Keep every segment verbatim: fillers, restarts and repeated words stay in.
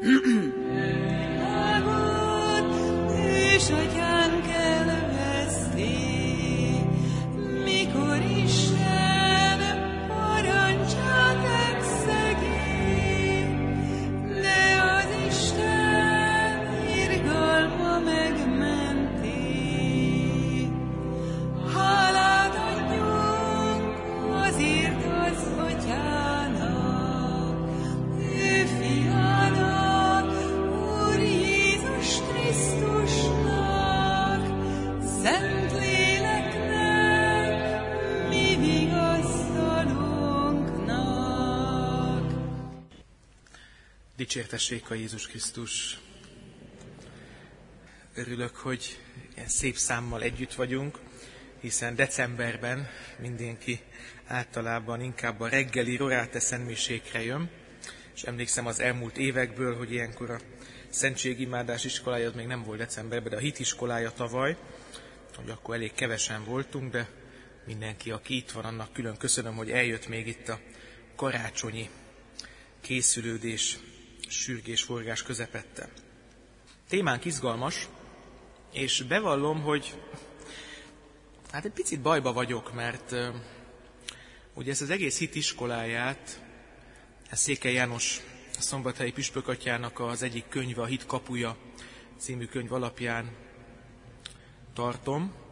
És atyánk elveszti, mikor Isten parancsát megszegi, de az Isten irgalma megmenti. Hálát adjunk azért az atyának, ő fiának, Úr Jézus Krisztusnak, Szentléleknek, mi vigasztalunknak. Dicsértessék a Jézus Krisztus! Örülök, hogy ilyen szép számmal együtt vagyunk, hiszen decemberben mindenki általában inkább a reggeli rorate szentmisékre jön, és emlékszem az elmúlt évekből, hogy ilyenkor a szentségimádás iskolája az még nem volt decemberben, de a hitiskolája tavaly, hogy akkor elég kevesen voltunk, de mindenki, aki itt van, annak külön köszönöm, hogy eljött még itt a karácsonyi készülődés, sürgés, forgás közepette. Témánk izgalmas, és bevallom, hogy hát egy picit bajba vagyok, mert uh, ugye ezt az egész hitiskoláját, ez Székely János szombathelyi püspökatyának az egyik könyve, a Hit kapuja című könyv alapján tartom,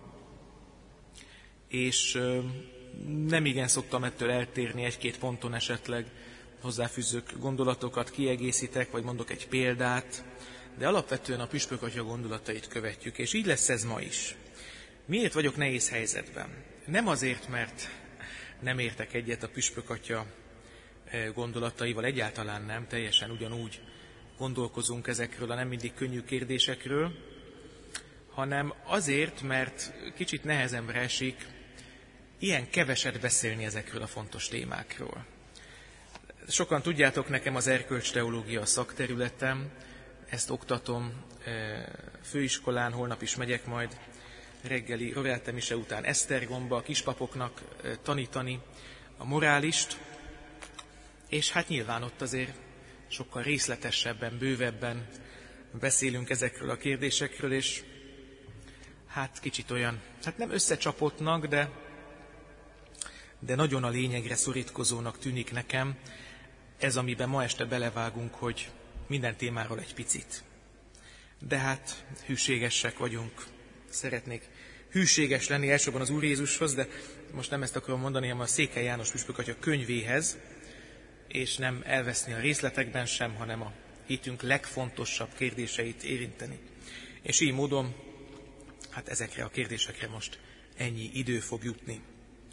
és uh, nem igen szoktam ettől eltérni, egy-két ponton esetleg hozzáfűzök gondolatokat, kiegészítek, vagy mondok egy példát, de alapvetően a püspökatya gondolatait követjük, és így lesz ez ma is. Miért vagyok nehéz helyzetben? Nem azért, mert nem értek egyet a püspökatya gondolataival, egyáltalán nem, teljesen ugyanúgy gondolkozunk ezekről a nem mindig könnyű kérdésekről, hanem azért, mert kicsit nehezemre esik ilyen keveset beszélni ezekről a fontos témákról. Sokan tudjátok, nekem az erkölcsteológia a szakterületem, ezt oktatom főiskolán, holnap is megyek majd reggeli rorate mise után Esztergomba a kispapoknak tanítani a morálist, és hát nyilván ott azért sokkal részletesebben, bővebben beszélünk ezekről a kérdésekről, és hát kicsit olyan, hát nem összecsapottnak, de, de nagyon a lényegre szorítkozónak tűnik nekem ez, amiben ma este belevágunk, hogy minden témáról egy picit. De hát hűségesek vagyunk, szeretnék hűséges lenni elsősorban az Úr Jézushoz, de most nem ezt akarom mondani, hanem a Székely János püspökatya könyvéhez, és nem elveszni a részletekben sem, hanem a hitünk legfontosabb kérdéseit érinteni. És így módon, hát ezekre a kérdésekre most ennyi idő fog jutni.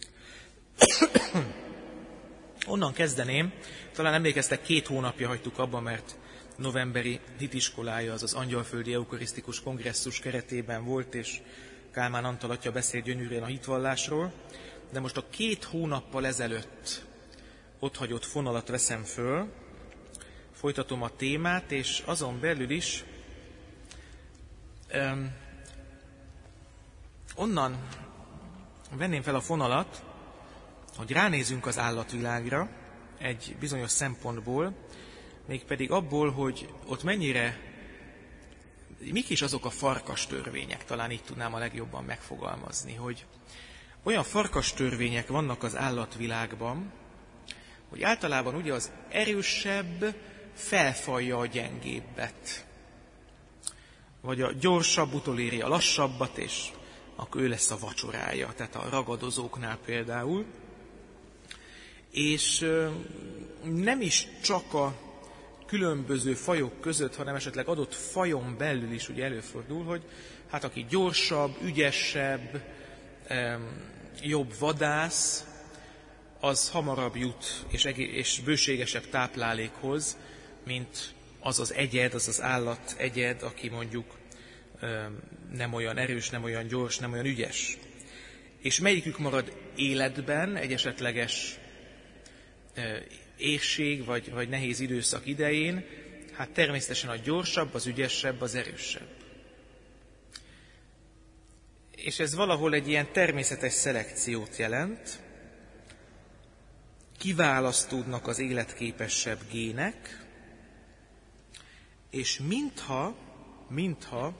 Onnan kezdeném, talán emlékeztek, két hónapja hagytuk abba, mert novemberi hitiskolája, az az Angyalföldi Eukarisztikus Kongresszus keretében volt, és Kálmán Antal atya beszélt gyönyörűen a hitvallásról, de most a két hónappal ezelőtt otthagyott fonalat veszem föl, folytatom a témát, és azon belül is um, onnan venném fel a fonalat, hogy ránézünk az állatvilágra egy bizonyos szempontból, mégpedig abból, hogy ott mennyire, mik is azok a farkas törvények, talán így tudnám a legjobban megfogalmazni, hogy olyan farkas törvények vannak az állatvilágban, hogy általában ugye az erősebb felfalja a gyengébbet. Vagy a gyorsabb utoléri a lassabbat, és akkor ő lesz a vacsorája, tehát a ragadozóknál például. És nem is csak a különböző fajok között, hanem esetleg adott fajon belül is ugye előfordul, hogy hát aki gyorsabb, ügyesebb, jobb vadász, az hamarabb jut és, egé- és bőségesebb táplálékhoz, mint az az egyed, az az állat egyed, aki mondjuk nem olyan erős, nem olyan gyors, nem olyan ügyes. És melyikük marad életben egy esetleges éhség vagy, vagy nehéz időszak idején? Hát természetesen a gyorsabb, az ügyesebb, az erősebb. És ez valahol egy ilyen természetes szelekciót jelent. Kiválasztódnak az életképesebb gének, És mintha, mintha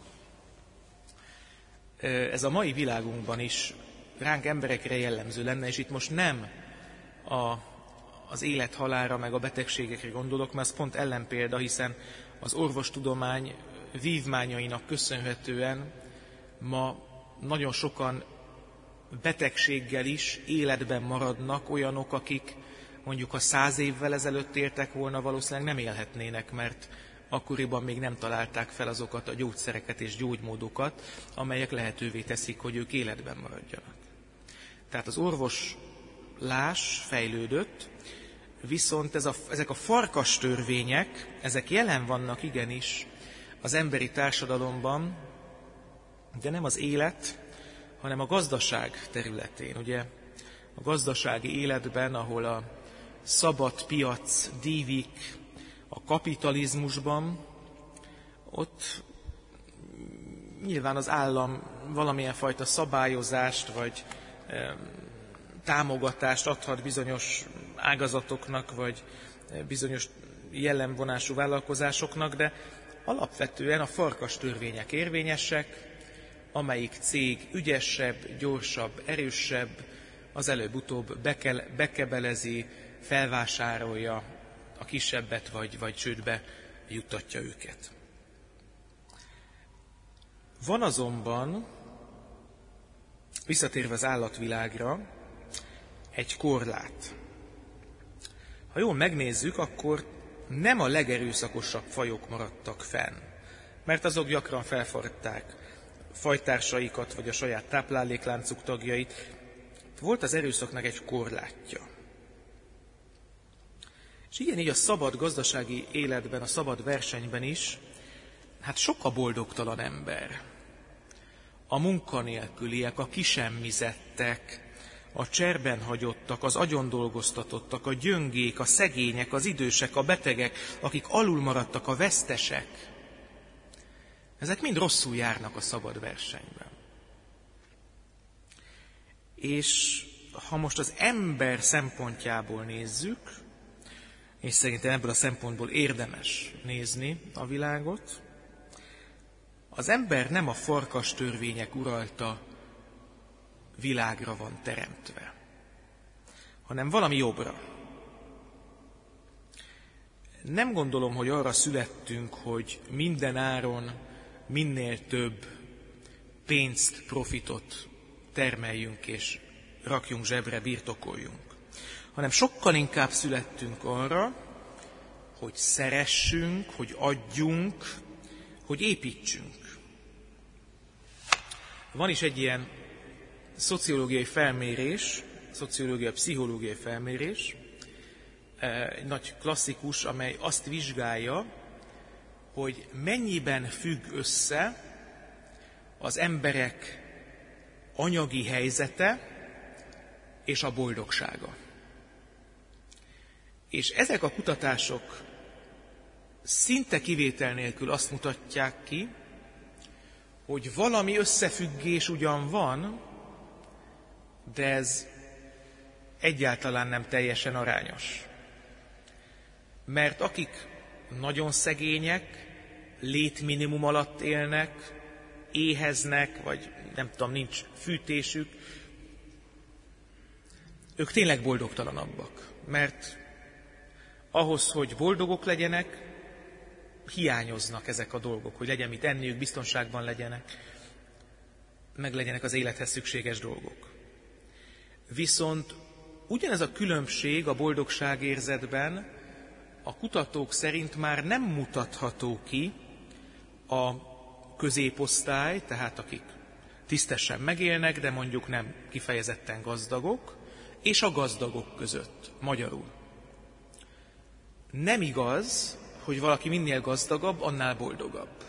ez a mai világunkban is ránk emberekre jellemző lenne, és itt most nem a, az élet halálra, meg a betegségekre gondolok, mert ez pont ellenpélda, hiszen az orvostudomány vívmányainak köszönhetően ma nagyon sokan betegséggel is életben maradnak, olyanok, akik mondjuk ha száz évvel ezelőtt éltek volna, valószínűleg nem élhetnének, mert akkoriban még nem találták fel azokat a gyógyszereket és gyógymódokat, amelyek lehetővé teszik, hogy ők életben maradjanak. Tehát az orvoslás fejlődött, viszont ez a, ezek a farkas törvények, ezek jelen vannak igenis az emberi társadalomban, de nem az élet, hanem a gazdaság területén. Ugye a gazdasági életben, ahol a szabad piac dívik, a kapitalizmusban, ott nyilván az állam valamilyen fajta szabályozást vagy e, támogatást adhat bizonyos ágazatoknak, vagy bizonyos jellemvonású vállalkozásoknak, de alapvetően a farkas törvények érvényesek, amelyik cég ügyesebb, gyorsabb, erősebb, az előbb-utóbb bekel, bekebelezi, felvásárolja a kisebbet, vagy, vagy csődbe juttatja őket. Van azonban, visszatérve az állatvilágra, egy korlát. Ha jól megnézzük, akkor nem a legerőszakosabb fajok maradtak fenn, mert azok gyakran felforgatták fajtársaikat, vagy a saját táplálékláncuk tagjait. Volt az erőszaknak egy korlátja. És igen, így a szabad gazdasági életben, a szabad versenyben is, hát sok a boldogtalan ember. A munkanélküliek, a kisemmizettek, a cserben hagyottak, az agyondolgoztatottak, a gyöngék, a szegények, az idősek, a betegek, akik alul maradtak, a vesztesek. Ezek mind rosszul járnak a szabad versenyben. És ha most az ember szempontjából nézzük, és szerintem ebből a szempontból érdemes nézni a világot, az ember nem a farkas törvények uralta világra van teremtve, hanem valami jobbra. Nem gondolom, hogy arra születtünk, hogy minden áron minél több pénzt, profitot termeljünk és rakjunk zsebre, birtokoljunk, hanem sokkal inkább születtünk arra, hogy szeressünk, hogy adjunk, hogy építsünk. Van is egy ilyen szociológiai felmérés, szociológiai, pszichológiai felmérés, egy nagy klasszikus, amely azt vizsgálja, hogy mennyiben függ össze az emberek anyagi helyzete és a boldogsága. És ezek a kutatások szinte kivétel nélkül azt mutatják ki, hogy valami összefüggés ugyan van, de ez egyáltalán nem teljesen arányos. Mert akik nagyon szegények, létminimum alatt élnek, éheznek, vagy nem tudom, nincs fűtésük, ők tényleg boldogtalanabbak. Mert ahhoz, hogy boldogok legyenek, hiányoznak ezek a dolgok, hogy legyen mit enniük, biztonságban legyenek, meg legyenek az élethez szükséges dolgok. Viszont ugyanez a különbség a boldogságérzetben a kutatók szerint már nem mutatható ki a középosztály, tehát akik tisztesen megélnek, de mondjuk nem kifejezetten gazdagok, és a gazdagok között, magyarul. Nem igaz, hogy valaki minél gazdagabb, annál boldogabb.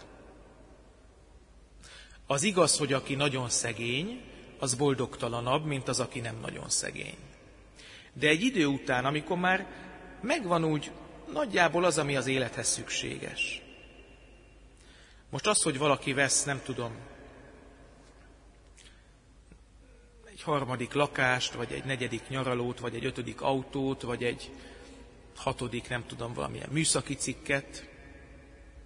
Az igaz, hogy aki nagyon szegény, az boldogtalanabb, mint az, aki nem nagyon szegény. De egy idő után, amikor már megvan úgy nagyjából az, ami az élethez szükséges. Most az, hogy valaki vesz, nem tudom, egy harmadik lakást, vagy egy negyedik nyaralót, vagy egy ötödik autót, vagy egy hatodik, nem tudom, valamilyen műszaki cikket,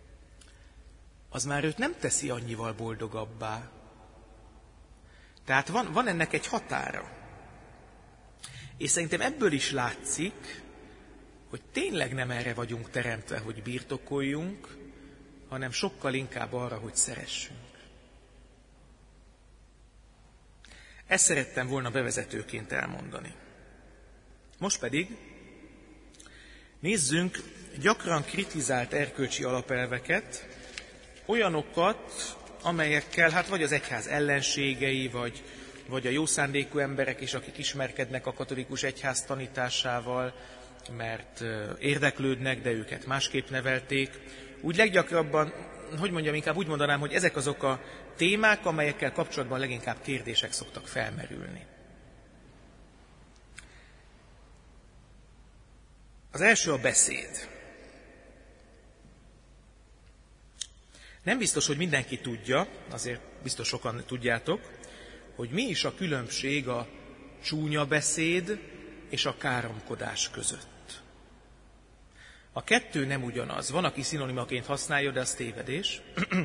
az már őt nem teszi annyival boldogabbá. Tehát van, van ennek egy határa. És szerintem ebből is látszik, hogy tényleg nem erre vagyunk teremtve, hogy birtokoljunk, hanem sokkal inkább arra, hogy szeressünk. Ezt szerettem volna bevezetőként elmondani. Most pedig nézzünk gyakran kritizált erkölcsi alapelveket, olyanokat, amelyekkel hát vagy az egyház ellenségei, vagy, vagy a jó szándékú emberek is, akik ismerkednek a katolikus egyház tanításával, mert érdeklődnek, de őket másképp nevelték. Úgy leggyakrabban, hogy mondjam, inkább úgy mondanám, hogy ezek azok a témák, amelyekkel kapcsolatban leginkább kérdések szoktak felmerülni. Az első a beszéd. Nem biztos, hogy mindenki tudja, azért biztos sokan tudjátok, hogy mi is a különbség a csúnya beszéd és a káromkodás között. A kettő nem ugyanaz. Van, aki szinonimaként használja, de az tévedés.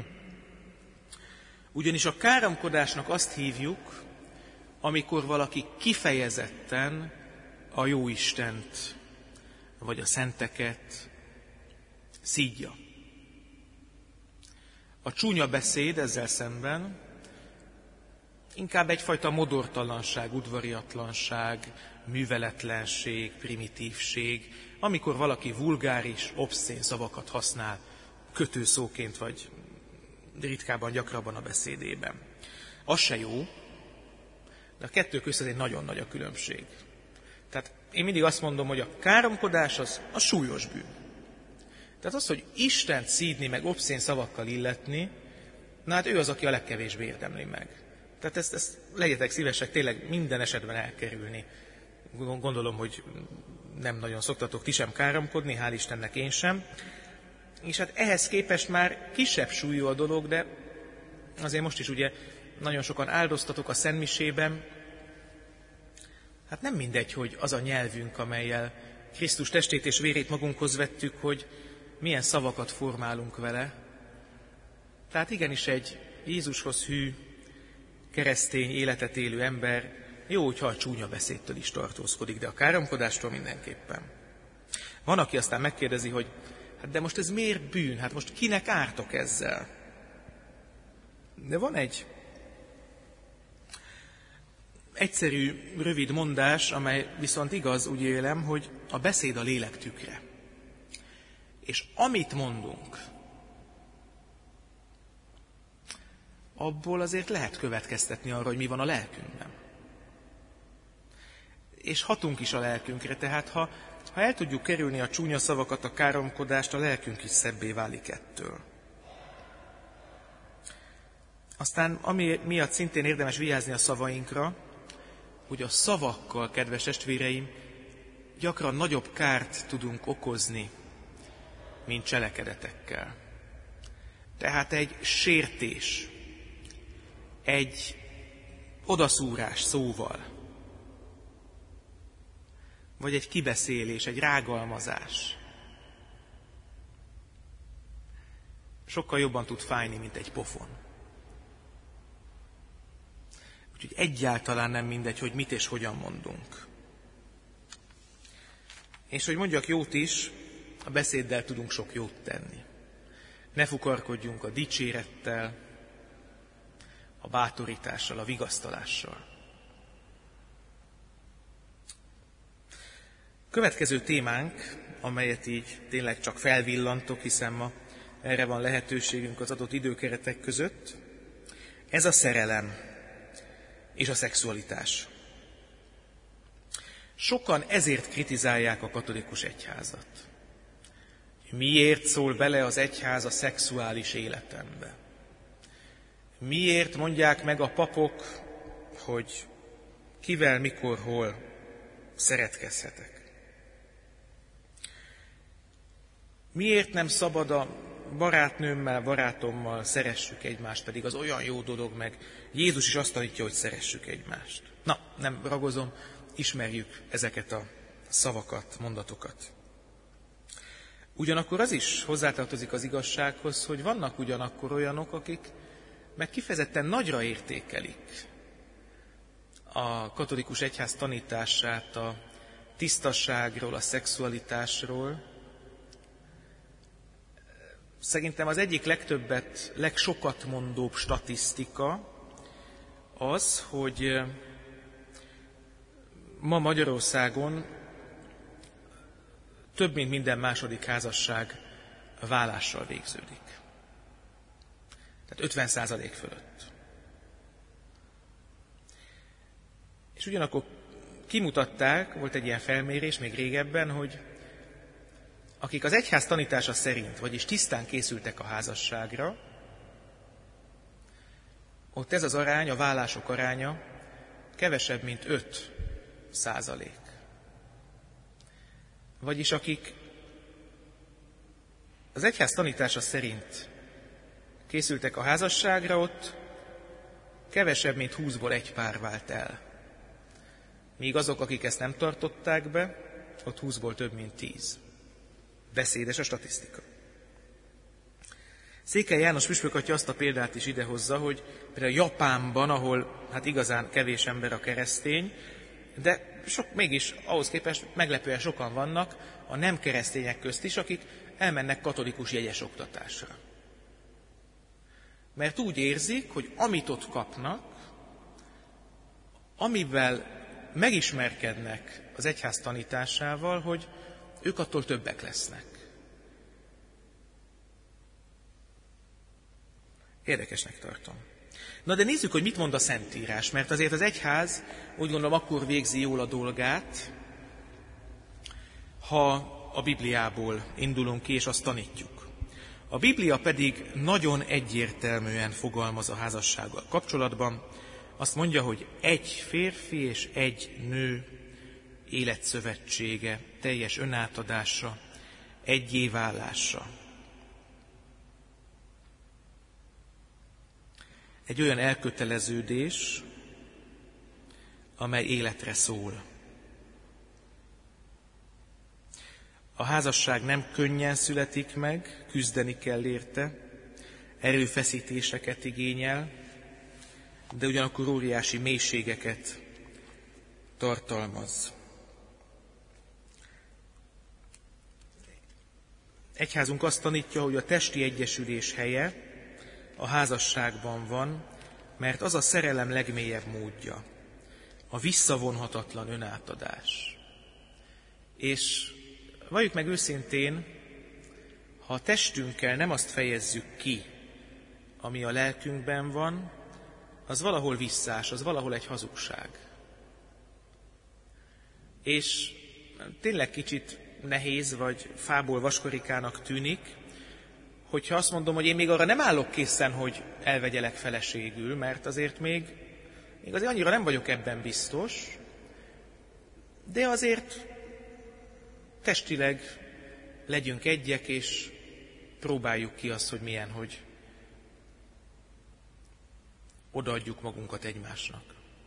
Ugyanis a káromkodásnak azt hívjuk, amikor valaki kifejezetten a Jóistent, vagy a szenteket szídja. A csúnya beszéd ezzel szemben inkább egyfajta modortalanság, udvariatlanság, műveletlenség, primitívség, amikor valaki vulgáris, obszén szavakat használ kötőszóként, vagy ritkábban, gyakrabban a beszédében. Az se jó, de a kettő között egy nagyon nagy a különbség. Tehát én mindig azt mondom, hogy a káromkodás az a súlyos bűn. Tehát az, hogy Istent szídni, meg obszén szavakkal illetni, na hát ő az, aki a legkevésbé érdemli meg. Tehát ezt, ezt legyetek szívesek tényleg minden esetben elkerülni. Gondolom, hogy nem nagyon szoktatok ti sem káromkodni, hál' Istennek én sem. És hát ehhez képest már kisebb súlyú a dolog, de azért most is ugye nagyon sokan áldoztatok a szentmisében. Hát nem mindegy, hogy az a nyelvünk, amellyel Krisztus testét és vérét magunkhoz vettük, hogy milyen szavakat formálunk vele. Tehát igenis egy Jézushoz hű, keresztény életet élő ember jó, hogyha a csúnya beszédtől is tartózkodik, de a káromkodástól mindenképpen. Van, aki aztán megkérdezi, hogy hát de most ez miért bűn? Hát most kinek ártok ezzel? De van egy egyszerű, rövid mondás, amely viszont igaz, úgy élem, hogy a beszéd a lélek tükre. És amit mondunk, abból azért lehet következtetni arra, hogy mi van a lelkünkben. És hatunk is a lelkünkre, tehát ha, ha el tudjuk kerülni a csúnya szavakat, a káromkodást, a lelkünk is szebbé válik ettől. Aztán ami miatt szintén érdemes vigyázni a szavainkra, hogy a szavakkal, kedves testvéreim, gyakran nagyobb kárt tudunk okozni, mint cselekedetekkel. Tehát egy sértés, egy odaszúrás szóval, vagy egy kibeszélés, egy rágalmazás sokkal jobban tud fájni, mint egy pofon. Úgyhogy egyáltalán nem mindegy, hogy mit és hogyan mondunk. És hogy mondjak jót is, a beszéddel tudunk sok jót tenni. Ne fukarkodjunk a dicsérettel, a bátorítással, a vigasztalással. Következő témánk, amelyet így tényleg csak felvillantok, hiszen ma erre van lehetőségünk az adott időkeretek között, ez a szerelem és a szexualitás. Sokan ezért kritizálják a katolikus egyházat. Miért szól bele az egyház a szexuális életembe? Miért mondják meg a papok, hogy kivel, mikor, hol szeretkezhetek? Miért nem szabad a barátnőmmel, barátommal szeressük egymást, pedig az olyan jó dolog, meg Jézus is azt tanítja, hogy szeressük egymást. Na, nem ragozom, ismerjük ezeket a szavakat, mondatokat. Ugyanakkor az is hozzátartozik az igazsághoz, hogy vannak ugyanakkor olyanok, akik meg kifejezetten nagyra értékelik a katolikus egyház tanítását a tisztaságról, a szexualitásról. Szerintem az egyik legtöbbet, legsokat mondóbb statisztika az, hogy ma Magyarországon több mint minden második házasság válással végződik. Tehát ötven százalék fölött. És ugyanakkor kimutatták, volt egy ilyen felmérés még régebben, hogy akik az egyház tanítása szerint, vagyis tisztán készültek a házasságra, ott ez az arány, a válások aránya kevesebb, mint öt százalék. Vagyis akik az egyház tanítása szerint készültek a házasságra, ott kevesebb, mint húszból egy pár vált el. Míg azok, akik ezt nem tartották be, ott húszból több, mint tíz. Beszédes a statisztika. Székely János püspökatya azt a példát is idehozza, hogy például Japánban, ahol hát igazán kevés ember a keresztény, de sok, mégis ahhoz képest meglepően sokan vannak a nem keresztények közt is, akik elmennek katolikus jegyes oktatásra. Mert úgy érzik, hogy amit ott kapnak, amivel megismerkednek az egyház tanításával, hogy ők attól többek lesznek. Érdekesnek tartom. Na de nézzük, hogy mit mond a Szentírás, mert azért az egyház úgy gondolom akkor végzi jól a dolgát, ha a Bibliából indulunk ki, és azt tanítjuk. A Biblia pedig nagyon egyértelműen fogalmaz a házassággal kapcsolatban. Azt mondja, hogy egy férfi és egy nő életszövetsége, teljes önátadása, egyé válása. Egy olyan elköteleződés, amely életre szól. A házasság nem könnyen születik meg, küzdeni kell érte, erőfeszítéseket igényel, de ugyanakkor óriási mélységeket tartalmaz. Egyházunk azt tanítja, hogy a testi egyesülés helye a házasságban van, mert az a szerelem legmélyebb módja, a visszavonhatatlan önátadás. És valljuk meg őszintén, ha a testünkkel nem azt fejezzük ki, ami a lelkünkben van, az valahol visszás, az valahol egy hazugság. És tényleg kicsit nehéz, vagy fából vaskorikának tűnik, hogyha azt mondom, hogy én még arra nem állok készen, hogy elvegyelek feleségül, mert azért még, még azért annyira nem vagyok ebben biztos, de azért testileg legyünk egyek, és próbáljuk ki azt, hogy milyen, hogy odaadjuk magunkat egymásnak.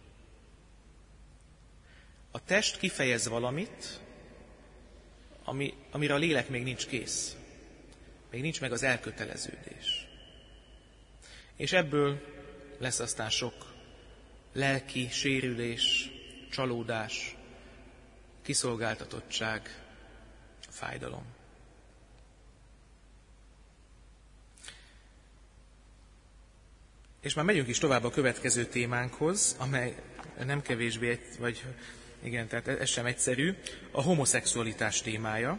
A test kifejez valamit, ami, amire a lélek még nincs kész. Még nincs meg az elköteleződés. És ebből lesz aztán sok lelki sérülés, csalódás, kiszolgáltatottság, fájdalom. És már megyünk is tovább a következő témánkhoz, amely nem kevésbé, vagy igen, tehát ez sem egyszerű, a homoszexualitás témája.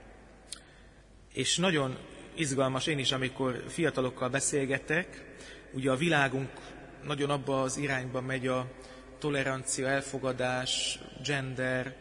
És nagyon izgalmas én is, amikor fiatalokkal beszélgetek, ugye a világunk nagyon abba az irányba megy a tolerancia, elfogadás, gender,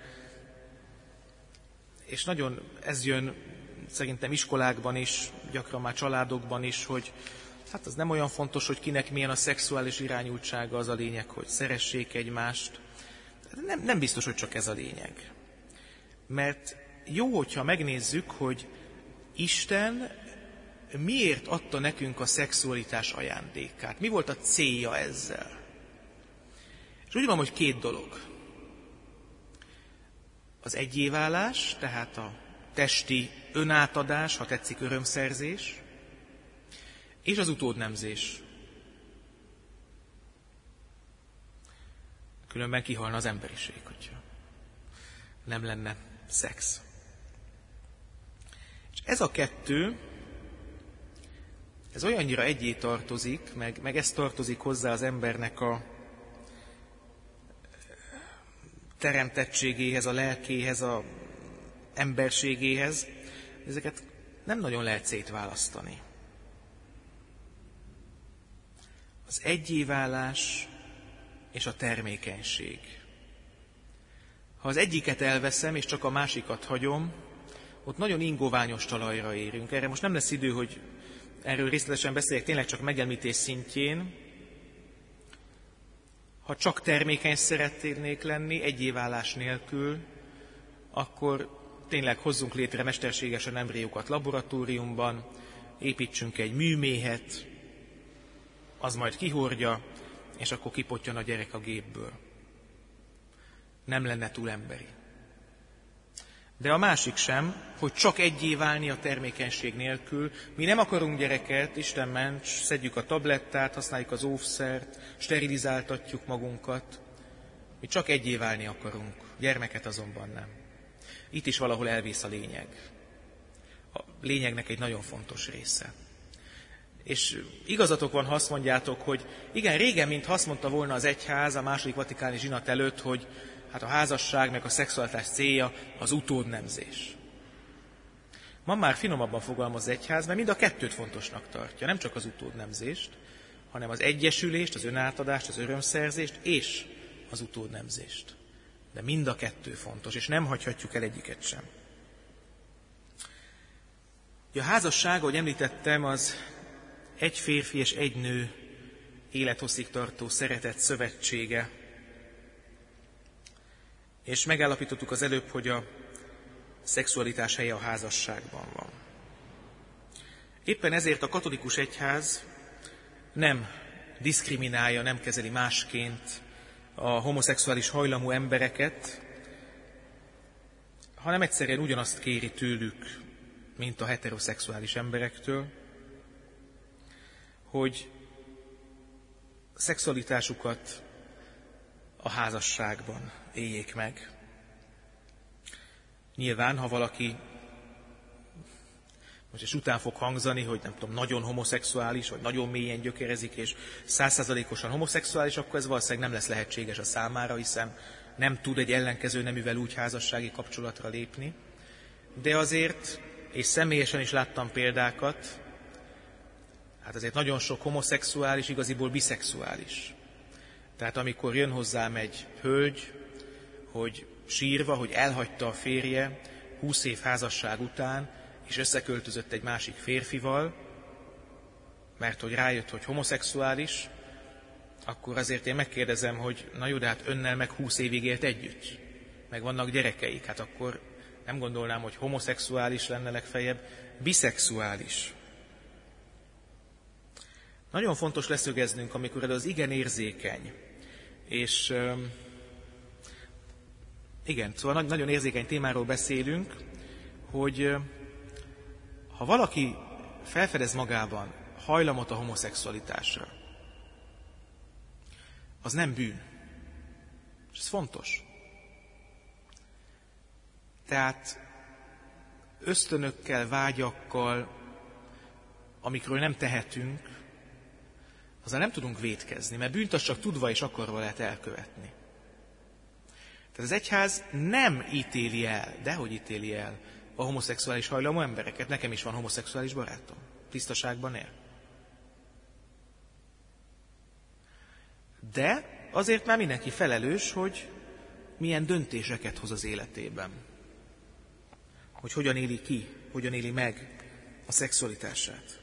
és nagyon ez jön szerintem iskolákban is, gyakran már családokban is, hogy hát az nem olyan fontos, hogy kinek milyen a szexuális irányultsága, az a lényeg, hogy szeressék egymást. Nem, nem biztos, hogy csak ez a lényeg. Mert jó, hogyha megnézzük, hogy Isten miért adta nekünk a szexualitás ajándékát? Mi volt a célja ezzel? És úgy van, hogy két dolog. Az egyéválás, tehát a testi önátadás, ha tetszik, örömszerzés, és az utódnemzés. Különben kihalna az emberiség, hogyha nem lenne szex. És ez a kettő, ez olyannyira egyé tartozik, meg, meg ez tartozik hozzá az embernek a teremtettségéhez, a lelkéhez, a emberségéhez, ezeket nem nagyon lehet szétválasztani. Az egyéválás és a termékenység. Ha az egyiket elveszem, és csak a másikat hagyom, ott nagyon ingoványos talajra érünk. Erre most nem lesz idő, hogy erről részletesen beszéljek, tényleg csak megemlítés szintjén. Ha csak termékeny szeretnék lenni, egyéválás nélkül, akkor tényleg hozzunk létre mesterségesen embriókat laboratóriumban, építsünk egy műméhet, az majd kihordja, és akkor kipottyan a gyerek a gépből. Nem lenne túl emberi. De a másik sem, hogy csak egyé válni a termékenység nélkül. Mi nem akarunk gyereket, Isten ments, szedjük a tablettát, használjuk az óvszert, sterilizáltatjuk magunkat. Mi csak egyé válni akarunk, gyermeket azonban nem. Itt is valahol elvész a lényeg. A lényegnek egy nagyon fontos része. És igazatok van, ha azt mondjátok, hogy igen, régen, mint azt mondta volna az egyház a második vatikáni zsinat előtt, hogy hát a házasság meg a szexualitás célja az utódnemzés. Ma már finomabban fogalmaz az egyház, mert mind a kettőt fontosnak tartja. Nem csak az utódnemzést, hanem az egyesülést, az önátadást, az örömszerzést és az utódnemzést. De mind a kettő fontos, és nem hagyhatjuk el egyiket sem. A házasság, ahogy említettem, az egy férfi és egy nő élethosszig tartó szeretet szövetsége. És megállapítottuk az előbb, hogy a szexualitás helye a házasságban van. Éppen ezért a katolikus egyház nem diszkriminálja, nem kezeli másként a homoszexuális hajlamú embereket, hanem egyszerűen ugyanazt kéri tőlük, mint a heteroszexuális emberektől, hogy szexualitásukat a házasságban éljék meg. Nyilván, ha valaki, most és után fog hangzani, hogy nem tudom, nagyon homoszexuális, vagy nagyon mélyen gyökerezik, és százszázalékosan homoszexuális, akkor ez valószínűleg nem lesz lehetséges a számára, hiszen nem tud egy ellenkező neművel úgy házassági kapcsolatra lépni. De azért, és személyesen is láttam példákat, hát azért nagyon sok homoszexuális, igaziból biszexuális. Tehát amikor jön hozzám egy hölgy, hogy sírva, hogy elhagyta a férje húsz év házasság után, és összeköltözött egy másik férfival, mert hogy rájött, hogy homoszexuális, akkor azért én megkérdezem, hogy na jó, de hát önnel meg húsz évig élt együtt, meg vannak gyerekeik, hát akkor nem gondolnám, hogy homoszexuális lenne legfeljebb, biszexuális. Nagyon fontos leszögeznünk, amikor ez az igen érzékeny, és igen, szóval nagyon érzékeny témáról beszélünk, hogy ha valaki felfedez magában hajlamot a homoszexualitásra, az nem bűn. És ez fontos. Tehát ösztönökkel, vágyakkal, amikről nem tehetünk, azzal nem tudunk vétkezni, mert bűnt az csak tudva és akarva lehet elkövetni. Tehát az egyház nem ítéli el, dehogy ítéli el a homoszexuális hajlamú embereket. Nekem is van homoszexuális barátom. Tisztaságban él. De azért már mindenki felelős, hogy milyen döntéseket hoz az életében. Hogy hogyan éli ki, hogyan éli meg a szexualitását.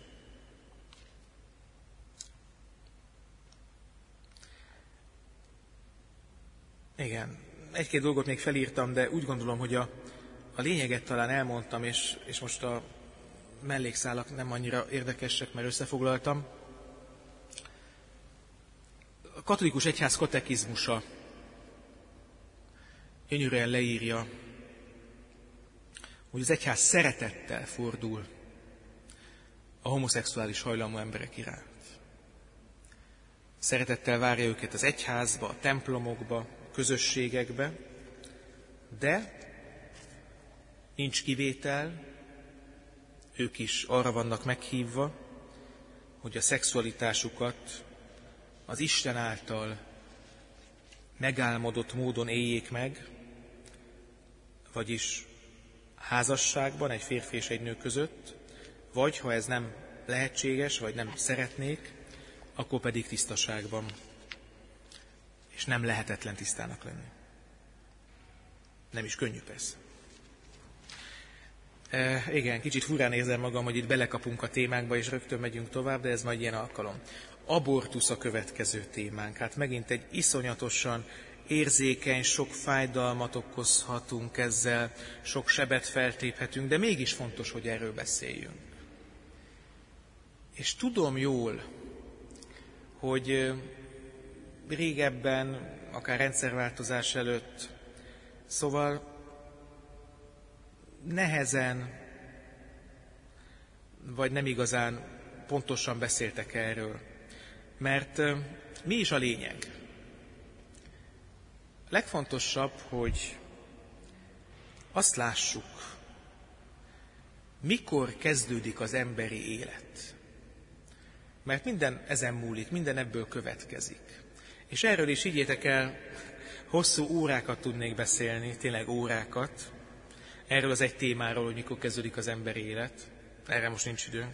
Igen, egy-két dolgot még felírtam, de úgy gondolom, hogy a, a lényeget talán elmondtam, és, és most a mellékszálak nem annyira érdekesek, mert összefoglaltam. A katolikus egyház katekizmusa gyönyörűen leírja, hogy az egyház szeretettel fordul a homoszexuális hajlamú emberek iránt. Szeretettel várja őket az egyházba, a templomokba, a közösségekbe, de nincs kivétel, ők is arra vannak meghívva, hogy a szexualitásukat az Isten által megálmodott módon éljék meg, vagyis házasságban, egy férfi és egy nő között, vagy ha ez nem lehetséges, vagy nem szeretnék, akkor pedig tisztaságban. És nem lehetetlen tisztának lenni. Nem is könnyű persze. E, igen, kicsit furán érzem magam, hogy itt belekapunk a témánkba, és rögtön megyünk tovább, de ez majd ilyen alkalom. Abortusz a következő témánk. Hát megint egy iszonyatosan érzékeny, sok fájdalmat okozhatunk ezzel, sok sebet feltéphetünk, de mégis fontos, hogy erről beszéljünk. És tudom jól, hogy régebben, akár rendszerváltozás előtt, szóval nehezen, vagy nem igazán pontosan beszéltek erről. Mert mi is a lényeg? Legfontosabb, hogy azt lássuk, mikor kezdődik az emberi élet. Mert minden ezen múlik, minden ebből következik. És erről is higgyétek el, hosszú órákat tudnék beszélni, tényleg órákat, erről az egy témáról, hogy mikor kezdődik az emberi élet. Erre most nincs időnk.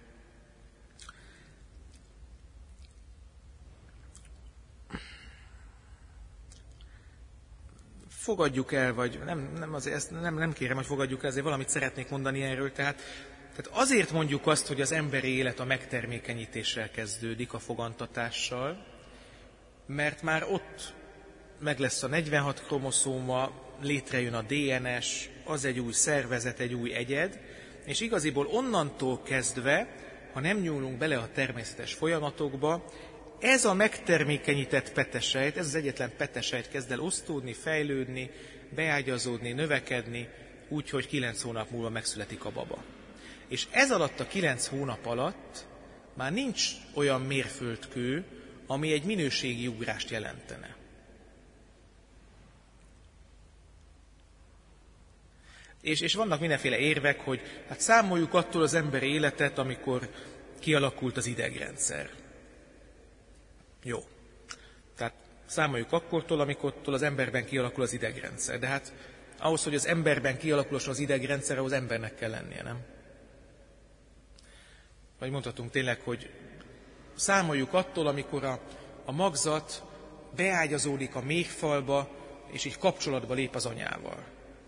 Fogadjuk el, vagy nem, nem, azért, ezt nem, nem kérem, hogy fogadjuk el, azért valamit szeretnék mondani erről. Tehát, tehát azért mondjuk azt, hogy az emberi élet a megtermékenyítéssel kezdődik, a fogantatással, mert már ott meg lesz a negyvenhat kromoszóma, létrejön a dé en es, az egy új szervezet, egy új egyed, és igaziból onnantól kezdve, ha nem nyúlunk bele a természetes folyamatokba, ez a megtermékenyített petesejt, ez az egyetlen petesejt kezd el osztódni, fejlődni, beágyazódni, növekedni, úgyhogy kilenc hónap múlva megszületik a baba. És ez alatt a kilenc hónap alatt már nincs olyan mérföldkő, ami egy minőségi ugrást jelentene. És, és vannak mindenféle érvek, hogy hát számoljuk attól az emberi életet, amikor kialakult az idegrendszer. Jó. Tehát számoljuk akkortól, amikortól az emberben kialakul az idegrendszer. De hát ahhoz, hogy az emberben kialakulson az idegrendszer, ahhoz embernek kell lennie, nem? Vagy mondhatunk tényleg, hogy számoljuk attól, amikor a, a magzat beágyazódik a méhfalba, és így kapcsolatba lép az anyával.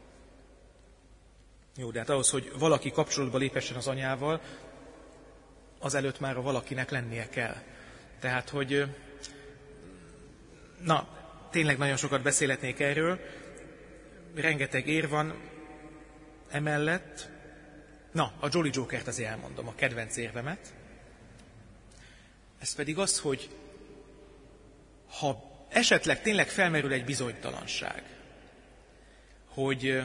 Jó, de hát ahhoz, hogy valaki kapcsolatba lépessen az anyával, azelőtt már a valakinek lennie kell. Tehát, hogy na, tényleg nagyon sokat beszélhetnék erről, rengeteg ér van emellett. Na, a Jolly Jokert azért elmondom, a kedvenc érvemet. Ez pedig az, hogy ha esetleg tényleg felmerül egy bizonytalanság, hogy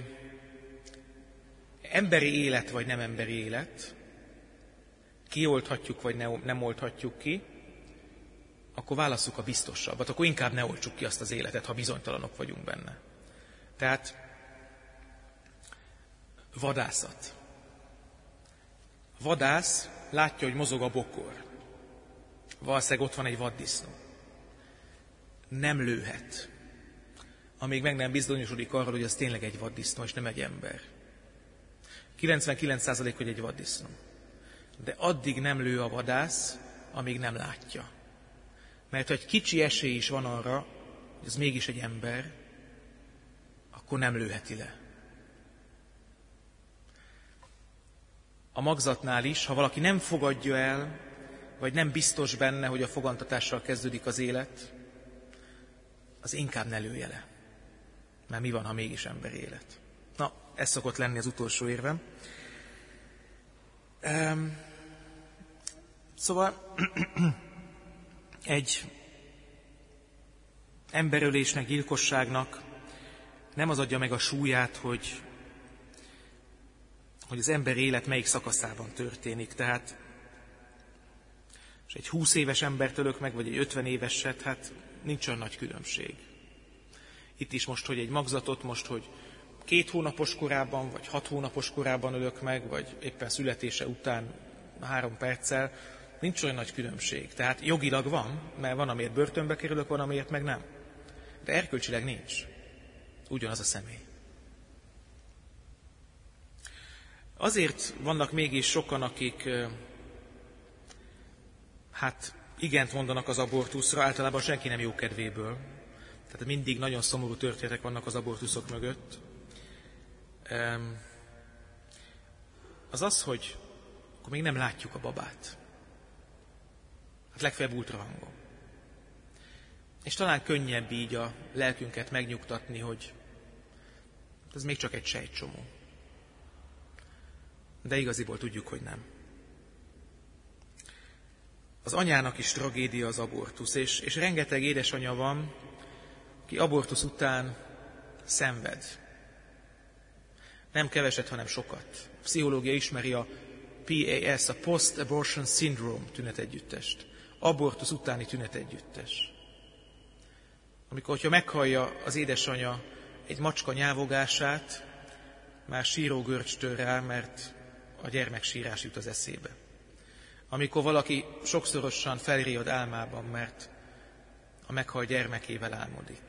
emberi élet vagy nem emberi élet, kiolthatjuk vagy ne, nem olthatjuk ki, akkor válasszuk a biztosabbat, akkor inkább ne oltsuk ki azt az életet, ha bizonytalanok vagyunk benne. Tehát vadászat. Vadász látja, hogy mozog a bokor. Valószínűleg ott van egy vaddisznó. Nem lőhet, amíg meg nem bizonyosodik arról, hogy az tényleg egy vaddisznó, és nem egy ember. kilencvenkilenc százalék, hogy egy vaddisznó. De addig nem lő a vadász, amíg nem látja. Mert ha egy kicsi esély is van arra, hogy ez mégis egy ember, akkor nem lőheti le. A magzatnál is, ha valaki nem fogadja el, vagy nem biztos benne, hogy a fogantatással kezdődik az élet, az inkább ne lője le. Mert mi van, ha mégis ember élet? Na, ez szokott lenni az utolsó érvem. Um, szóval egy emberölésnek, gyilkosságnak nem az adja meg a súlyát, hogy hogy az ember élet melyik szakaszában történik. Tehát, és egy húsz éves embert ölök meg, vagy egy ötven éveset, hát nincs olyan nagy különbség. Itt is most, hogy egy magzatot most, hogy két hónapos korában, vagy hat hónapos korában ölök meg, vagy éppen születése után három perccel, nincs olyan nagy különbség. Tehát jogilag van, mert van, amiért börtönbe kerülök, van, amiért meg nem. De erkölcsileg nincs. Ugyanaz a személy. Azért vannak mégis sokan, akik hát igent mondanak az abortuszra, általában senki nem jó kedvéből. Tehát mindig nagyon szomorú történetek vannak az abortuszok mögött. Az az, hogy akkor még nem látjuk a babát. Hát legfeljebb ultrahangon. És talán könnyebb így a lelkünket megnyugtatni, hogy ez még csak egy sejtcsomó. De igaziból tudjuk, hogy nem. Az anyának is tragédia az abortusz, és, és rengeteg édesanya van, aki abortusz után szenved. Nem keveset, hanem sokat. A pszichológia ismeri a pé á es, a Post-Abortion Syndrome tünetegyüttest. Abortusz utáni tünetegyüttes. Amikor, hogyha meghallja az édesanya egy macska nyávogását, már sírógörcstől rá, mert a gyermeksírás jut az eszébe. Amikor valaki sokszorosan felriad álmában, mert a meghalt gyermekével álmodik.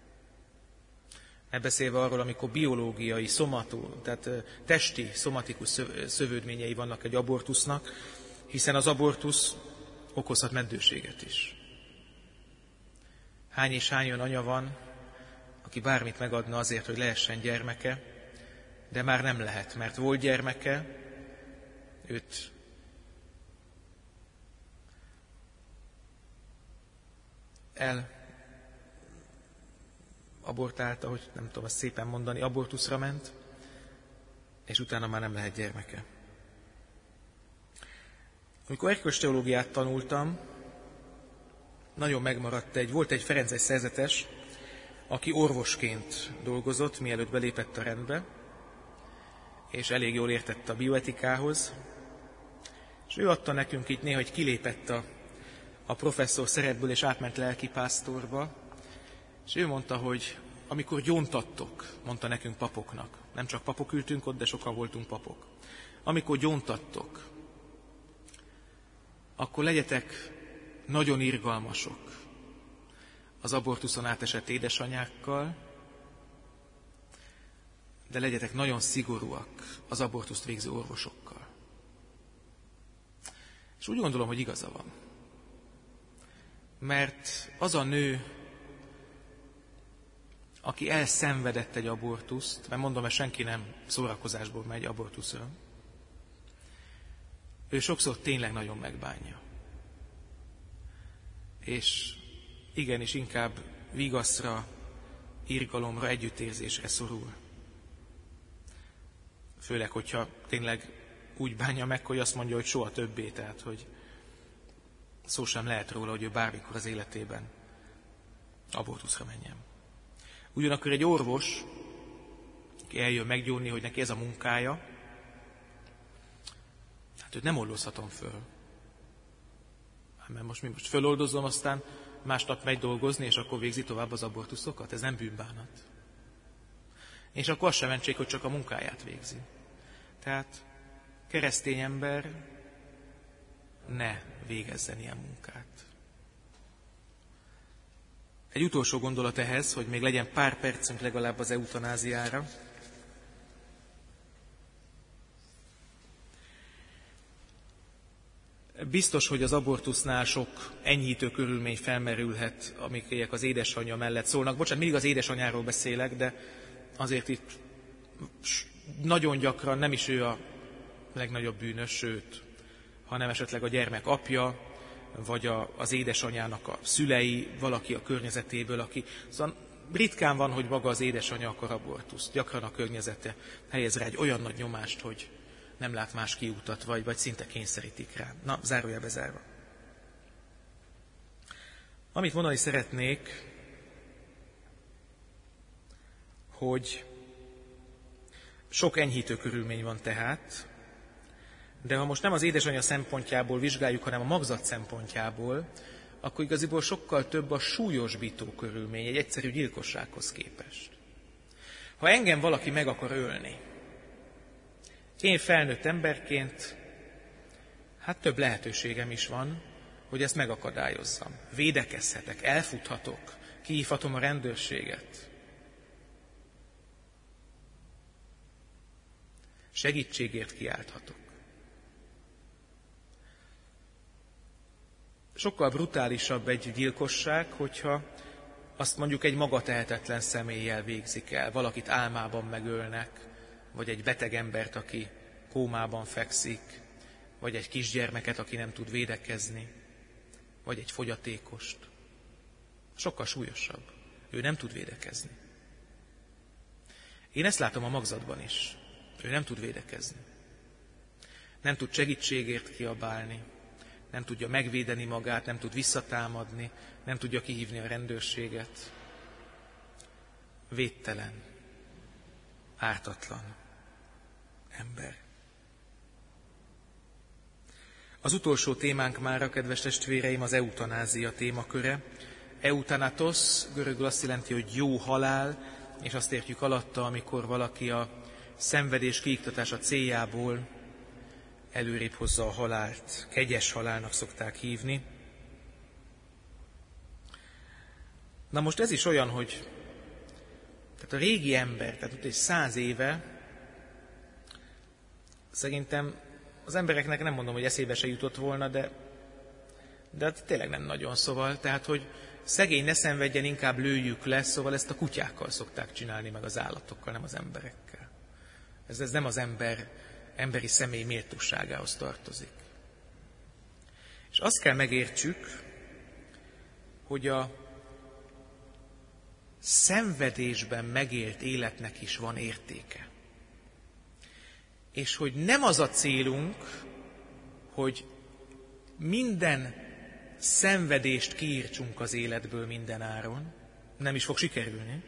Ne beszélve arról, amikor biológiai, szomató, tehát testi, szomatikus szövődményei vannak egy abortusznak, hiszen az abortusz okozhat meddőséget is. Hány és hány olyan anya van, aki bármit megadna azért, hogy lehessen gyermeke, de már nem lehet, mert volt gyermeke, őt el abortálta, hogy nem tudom ezt szépen mondani, abortuszra ment, és utána már nem lehet gyermeke. Amikor erkölcsteológiát tanultam, nagyon megmaradt egy, volt egy ferences szerzetes, aki orvosként dolgozott, mielőtt belépett a rendbe, és elég jól értett a bioetikához, és ő adta nekünk itt néha, hogy kilépett a, a professzor szerepből, és átment lelkipásztorba, és ő mondta, hogy amikor gyóntattok, mondta nekünk papoknak, nem csak papok ültünk ott, de sokan voltunk papok, amikor gyóntattok, akkor legyetek nagyon irgalmasok az abortuszon átesett édesanyákkal, de legyetek nagyon szigorúak az abortuszt végző orvosokkal. És úgy gondolom, hogy igaza van. Mert az a nő, aki elszenvedett egy abortuszt, mert mondom, hogy senki nem szórakozásból megy abortuszra, ő sokszor tényleg nagyon megbánja. És igenis inkább vigaszra, irgalomra, együttérzésre szorul. Főleg, hogyha tényleg úgy bánja meg, hogy azt mondja, hogy soha többé, tehát, hogy szó sem lehet róla, hogy ő bármikor az életében abortuszra menjen. Ugyanakkor egy orvos, aki eljön meggyónni, hogy neki ez a munkája, hát őt nem oldozhatom föl. Mert most mi most föloldozom, aztán másnap megy dolgozni, és akkor végzi tovább az abortuszokat. Ez nem bűnbánat. És akkor azt sem mentség, hogy csak a munkáját végzi. Tehát keresztény ember ne végezzen ilyen munkát. Egy utolsó gondolat ehhez, hogy még legyen pár percünk legalább az eutanáziára. Biztos, hogy az abortusznál sok enyhítő körülmény felmerülhet, amik az édesanyja mellett szólnak. Bocsánat, mindig az édesanyáról beszélek, de azért itt nagyon gyakran nem is ő a legnagyobb bűnös, sőt, hanem esetleg a gyermek apja, vagy a, az édesanyának a szülei, valaki a környezetéből, aki... Szóval ritkán van, hogy maga az édesanyja akar abortuszt. Gyakran a környezete helyez rá egy olyan nagy nyomást, hogy nem lát más kiútat, vagy, vagy szinte kényszerítik rá. Na, zárójelbe zárva. Amit mondani szeretnék, hogy Sok enyhítő körülmény van tehát, de ha most nem az édesanyja szempontjából vizsgáljuk, hanem a magzat szempontjából, akkor igaziból sokkal több a súlyosbító körülmény egy egyszerű gyilkossághoz képest. Ha engem valaki meg akar ölni, én felnőtt emberként, hát több lehetőségem is van, hogy ezt megakadályozzam. Védekezhetek, elfuthatok, kihívhatom a rendőrséget. Segítségért kiálthatok. Sokkal brutálisabb egy gyilkosság, hogyha azt mondjuk egy magatehetetlen személlyel végzik el. Valakit álmában megölnek, vagy egy beteg embert, aki kómában fekszik, vagy egy kisgyermeket, aki nem tud védekezni, vagy egy fogyatékost. Sokkal súlyosabb. Ő nem tud védekezni. Én ezt látom a magzatban is. Ő nem tud védekezni. Nem tud segítségért kiabálni, nem tudja megvédeni magát, nem tud visszatámadni, nem tudja kihívni a rendőrséget. Védtelen, ártatlan ember. Az utolsó témánk mára, kedves testvéreim, az eutanázia témaköre. Eutanatos, görögül azt jelenti, hogy jó halál, és azt értjük alatta, amikor valaki a szenvedés kiiktatása céljából előrébb hozza a halált. Kegyes halálnak szokták hívni. Na most ez is olyan, hogy tehát a régi ember, tehát ott egy száz éve, szerintem az embereknek nem mondom, hogy eszébe se jutott volna, de, de hát tényleg nem nagyon, szóval, tehát, hogy szegény ne szenvedjen, inkább lőjük le, szóval ezt a kutyákkal szokták csinálni, meg az állatokkal, nem az emberekkel. Ez, ez nem az ember, emberi személy méltóságához tartozik. És azt kell megértsük, hogy a szenvedésben megélt életnek is van értéke. És hogy nem az a célunk, hogy minden szenvedést kiírtsunk az életből minden áron, nem is fog sikerülni,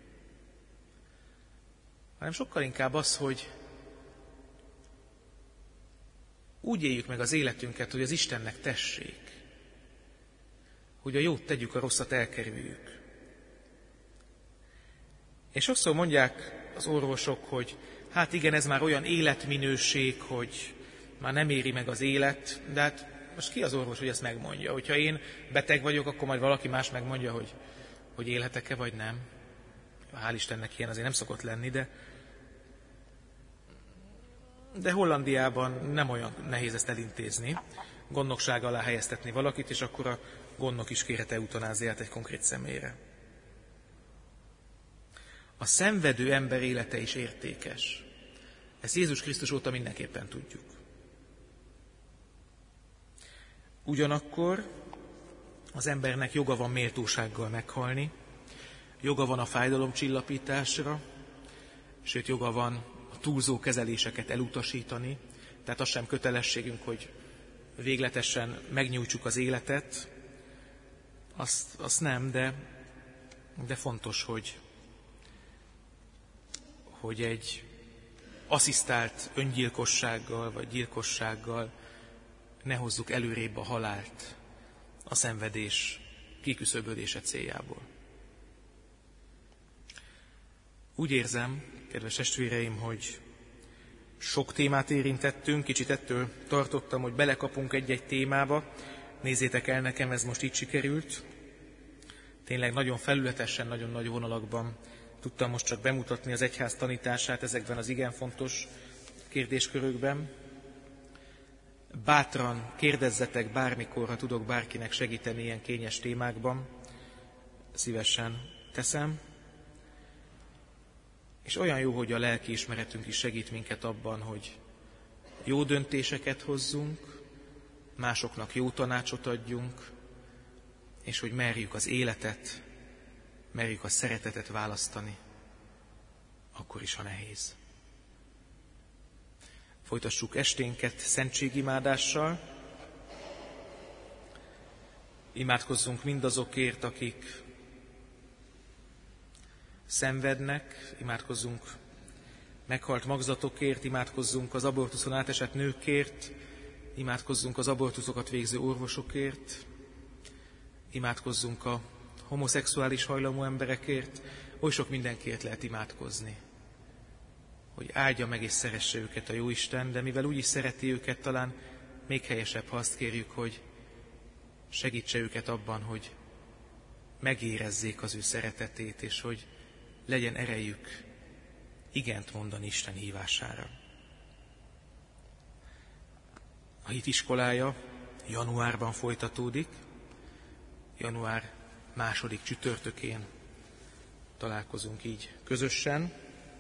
hanem sokkal inkább az, hogy úgy éljük meg az életünket, hogy az Istennek tessék, hogy a jót tegyük, a rosszat elkerüljük. És sokszor mondják az orvosok, hogy hát igen, ez már olyan életminőség, hogy már nem éri meg az élet, de hát most ki az orvos, hogy ezt megmondja? Hogyha én beteg vagyok, akkor majd valaki más megmondja, hogy, hogy élhetek-e, vagy nem. Hál' Istennek ilyen azért nem szokott lenni, de, de Hollandiában nem olyan nehéz ezt elintézni. Gondnokság alá helyeztetni valakit, és akkor a gondnok is kérhet eutanáziát egy konkrét személyre. A szenvedő ember élete is értékes. Ezt Jézus Krisztus óta mindenképpen tudjuk. Ugyanakkor az embernek joga van méltósággal meghalni, joga van a fájdalomcsillapításra, sőt joga van a túlzó kezeléseket elutasítani, tehát az sem kötelességünk, hogy végletesen megnyújtsuk az életet, azt, azt nem, de, de fontos, hogy hogy egy asszisztált öngyilkossággal vagy gyilkossággal ne hozzuk előrébb a halált a szenvedés kiküszöbölése céljából. Úgy érzem, kedves testvéreim, hogy sok témát érintettünk, kicsit ettől tartottam, hogy belekapunk egy-egy témába. Nézzétek el, nekem ez most így sikerült. Tényleg nagyon felületesen, nagyon nagy vonalakban tudtam most csak bemutatni az egyház tanítását ezekben az igen fontos kérdéskörökben. Bátran kérdezzetek bármikor, ha tudok bárkinek segíteni ilyen kényes témákban. Szívesen teszem. És olyan jó, hogy a lelkiismeretünk is segít minket abban, hogy jó döntéseket hozzunk, másoknak jó tanácsot adjunk, és hogy merjük az életet, merjük a szeretetet választani, akkor is, ha nehéz. Folytassuk esténket szentségimádással. Imádkozzunk mindazokért, akik szenvednek, imádkozzunk meghalt magzatokért, imádkozzunk az abortuszon átesett nőkért, imádkozzunk az abortuszokat végző orvosokért, imádkozzunk a homoszexuális hajlamú emberekért, oly sok mindenkiért lehet imádkozni, hogy áldja meg és szeresse őket a Jóisten, de mivel úgy is szereti őket, talán még helyesebb, ha azt kérjük, hogy segítse őket abban, hogy megérezzék az ő szeretetét, és hogy legyen erejük igent mondani Isten hívására. A hit iskolája januárban folytatódik, január második csütörtökén találkozunk így közösen,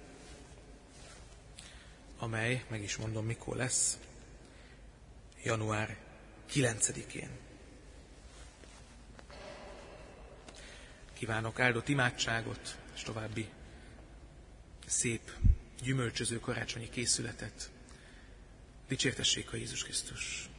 amely, meg is mondom, mikor lesz, január kilencedikén. Kívánok áldott imádságot, és további szép, gyümölcsöző karácsonyi készületet. Dicsértessék a Jézus Krisztus!